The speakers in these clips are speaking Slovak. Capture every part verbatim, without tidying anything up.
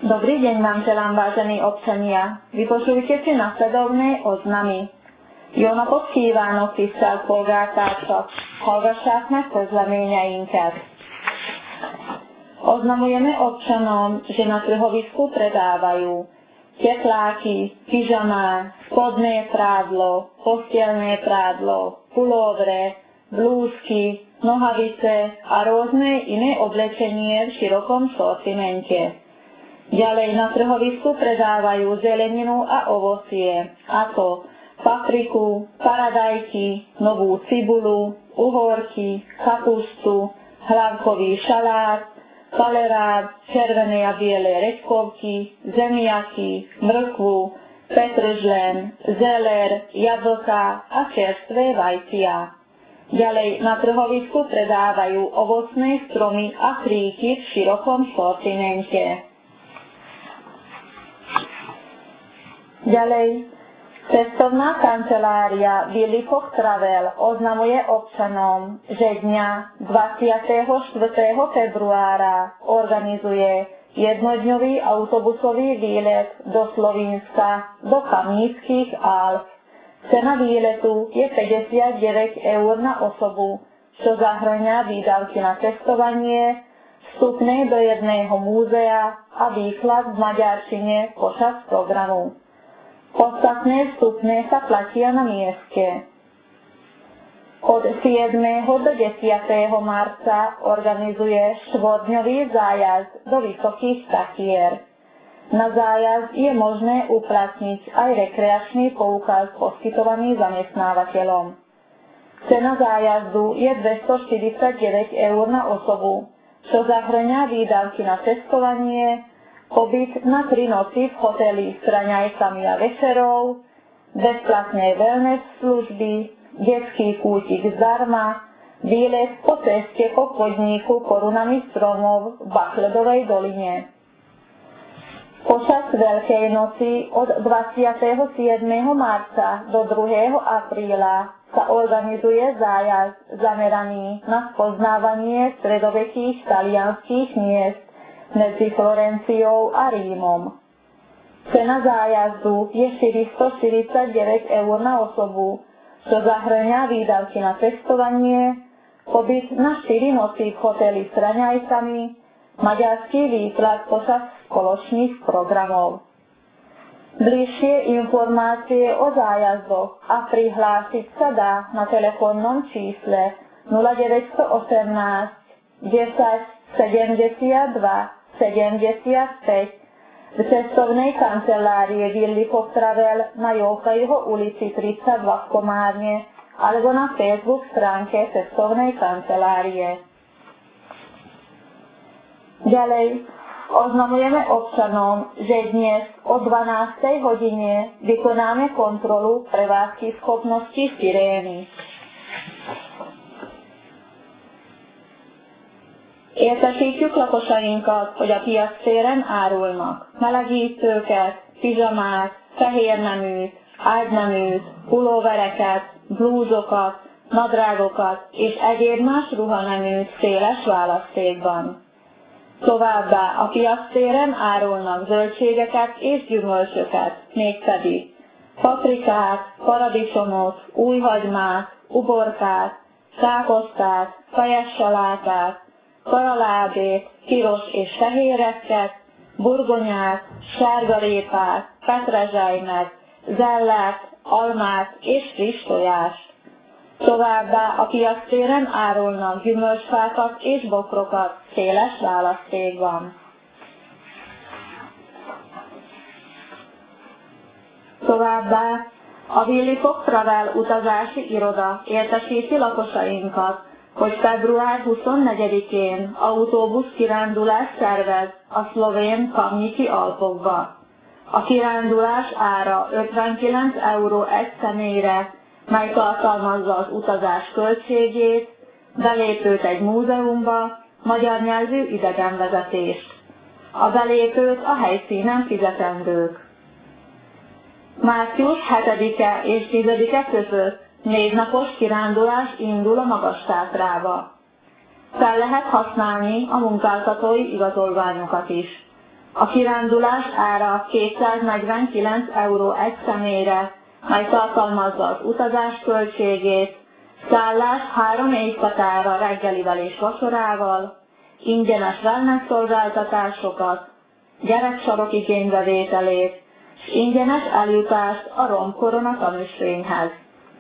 Dobrý deň vám želám, vážení občania. Vypočujte si nasledovné oznamy. Jól napot kívánok, tisztelt polgártársak! Hallgasság közleményeinket. Oznamujeme občanom, že na trhovisku predávajú tepláky, pyžamá, spodné prádlo, postielné prádlo, pulóvre, blúzky, nohavice a rôzne iné oblečenie v širokom sortimente. Ďalej na trhovisku predávajú zeleninu a ovocie, ako papriku, paradajky, novú cibulu, uhorky, kapustu, hlavkový šalát, kaleráb, červené a biele redkovky, zemiaky, mrkvu, petržlen, zeler, jablka a čerstvé vajcia. Ďalej na trhovisku predávajú ovocné stromy a kríky v širokom sortimente. Ďalej, cestovná kancelária Willy Fox Travel oznamuje občanom, že dňa dvadsiateho štvrtého februára organizuje jednodňový autobusový výlet do Slovinska, do Kamníckých Alp. Cena výletu je päťdesiatdeväť eur na osobu, čo zahŕňa výdavky na cestovanie, vstupné do jedného múzea a výklad v maďarčine počas programu. Ostatné vstupné sa platia na mieste. Od siedmeho do desiateho marca organizuje štvorňový zájazd do Vysokých Tatier. Na zájazd je možné uplatniť aj rekreačný poukaz poskytovaný zamestnávateľom. Cena zájazdu je dvestoštyridsaťdeväť eur na osobu, čo zahŕňa výdavky na cestovanie, pobyt na tri noci v hoteli s raňajkami a večerou, bezplatné wellness služby, detský kútik zdarma, výlet po ceste po podniku korunami stromov v Bachledovej doline. Počas Veľkej noci od dvadsiateho siedmeho marca do druhého apríla sa organizuje zájazd zameraný na spoznávanie stredovekých talianských miest medzi Florenciou a Rímom. Cena zájazdu je štyristoštyridsaťdeväť eur na osobu, čo zahŕňa výdavky na cestovanie, pobyt na štyri noci v hoteli s raňajkami, maďarský výklad počas spoločných programov. Bližšie informácie o zájazdoch a prihlásiť sa dá na telefónnom čísle nula deväť jeden osem desať sedemdesiatdva sedemdesiatpäť v cestovnej kancelárii Willy Fox Travel na Jókajho ulici tridsaťdva v Komárne alebo na Facebook stránke cestovnej kancelárie. Ďalej oznamujeme občanom, že dnes o dvanástej hodine vykonáme kontrolu prevádzky schopnosti sirény. Értesítjük lakosainkat, hogy a piac téren árulnak melegítőket, pizsamát, fehérneműt, ágyneműt, pulóvereket, blúzokat, nadrágokat és egyéb más ruhaneműt széles választékban. Továbbá a piac téren árulnak zöldségeket és gyümölcsöket, mégpedig paprikát, paradicsomot, újhagymát, uborkát, káposztát, fejes salátát, karalábét, piros és fehéreket, burgonyát, sárgarépát, petrezselymet, zellert, almát és friss tojást. Továbbá a piactéren árulnak gyümölcsfákat és bokrokat széles választékban. Továbbá a Willy Fox Travel utazási iroda értesíti lakosainkat, hogy február huszonnegyedikén autóbusz kirándulás szervez a szlovén Kamniki Alpokba. A kirándulás ára ötvenkilenc euró egy személyre, mely tartalmazza az utazás költségét, belépőt egy múzeumba, magyar nyelvű idegenvezetést. A belépőt a helyszínen fizetendők. március hetedike és tizedike között négy napos kirándulás indul a Magas-Tátrába. Fel lehet használni a munkáltatói igazolványokat is. A kirándulás ára kétszáznegyvenkilenc euró egy személyre, mely tartalmazza az utazás költségét, szállás három éjszakára reggelivel és vacsorával, ingyenes wellness szolgáltatásokat, gyereksarok igénybevételét, és ingyenes eljutást a Romkorona tanúsvényhez.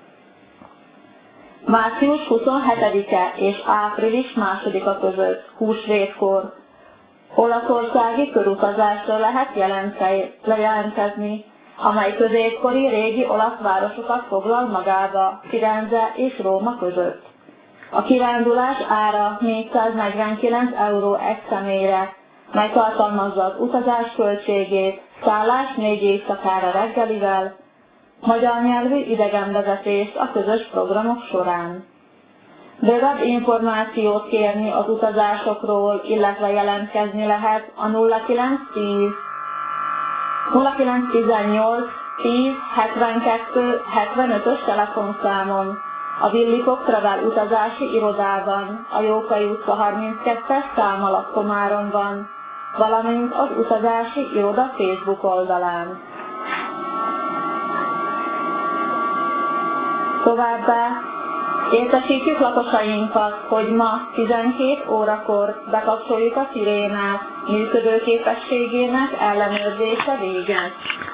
március huszonhetedike és április másodika között húsvétkor olaszországi körutazásra lehet jelentkezni, amely középkori régi olasz városokat foglal magába, Firenze és Róma között. A kirándulás ára négyszáznegyvenkilenc euró egy személyre, mely tartalmazza az utazás költségét, szállás négy éjszakára reggelivel, magyar nyelvű idegenvezetést a közös programok során. Bővebb információt kérni az utazásokról, illetve jelentkezni lehet a nulla kilencszáztíz nulla kilencszáztizennyolc tíz hetvenkettő hetvenötös telefonszámon, a Willy-Fox Travel utazási irodában, a Jókai utca harminckettes szám alatt Komáronban, valamint az utazási iroda Facebook oldalán. Továbbá értesítjük lakosainkat, hogy ma tizenkét órakor bekapcsoljuk a szirénát, működőképességének ellenőrzése véget.